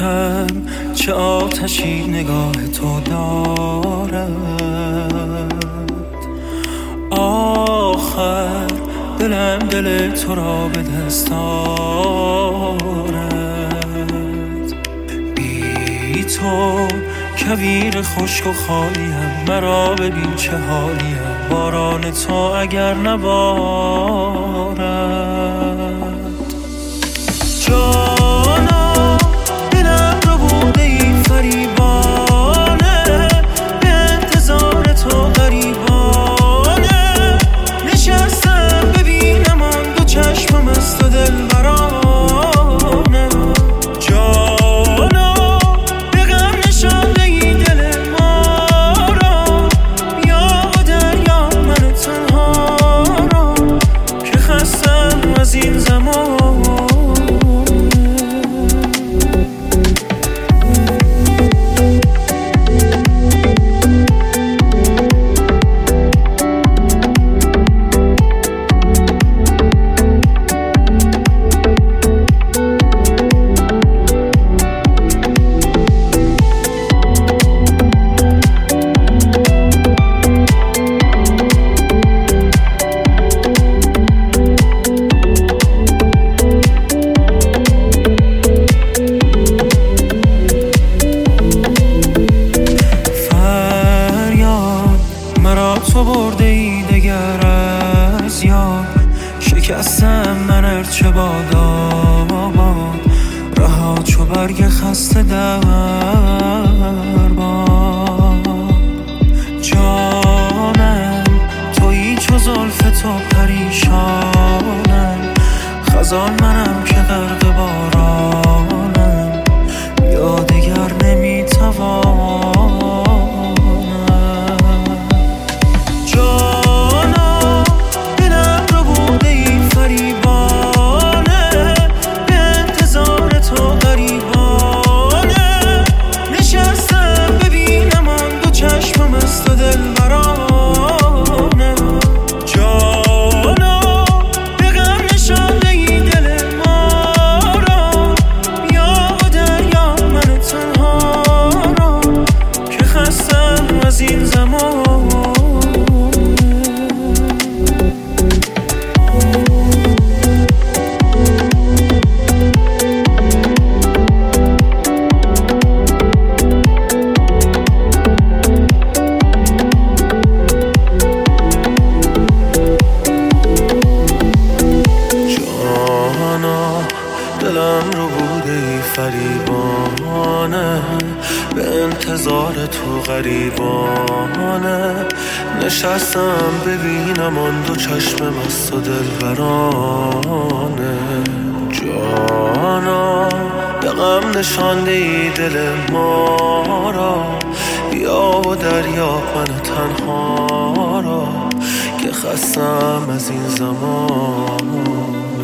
گفتم چه آتشی نگاه تو دارد، آخر دلم دل تو را به دست آرد. بی تو کویر خشک و خالیم، مرا ببین چه حالیم، باران تو اگر نبارد. جانا دلم رو بوده ای فریبانه، به انتظار تو غریبانه، نشستم ببینم آن دو چشمم از تو دل برانه. جانا به غم نشانده ای دل ما را، یا دریا من تنها را، که خستم از این زمان. تو برده ای دگر از یاد، شکستم من ارچه باد رها چو برگ خسته در باد. جانم تویی چو زلف تو پریشانم، خزان منم که غرق بارانم، یا دگر نمیتوانم. دلم رو بوده ای فریبانه، به انتظار تو غریبانه، نشستم ببینم آن دو چشم مست و دلبرانه. جانا به غم نشانده ای دل ما را، یا و دریا من تنها را، که خستم از این زمان.